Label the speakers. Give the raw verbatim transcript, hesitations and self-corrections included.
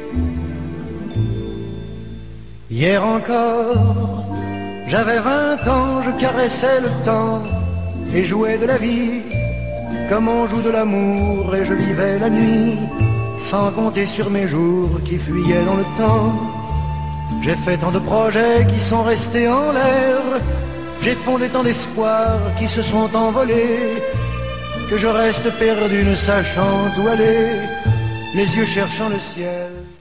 Speaker 1: Hier encore, j'avais vingt ans, je caressais le temps et jouais de la vie comme on joue de l'amour, et je vivais la nuit sans compter sur mes jours qui fuyaient dans le temps. J'ai fait tant de projets qui sont restés en l'air, j'ai fondé tant d'espoirs qui se sont envolés, que je reste perdu ne sachant où aller, les yeux cherchant le ciel.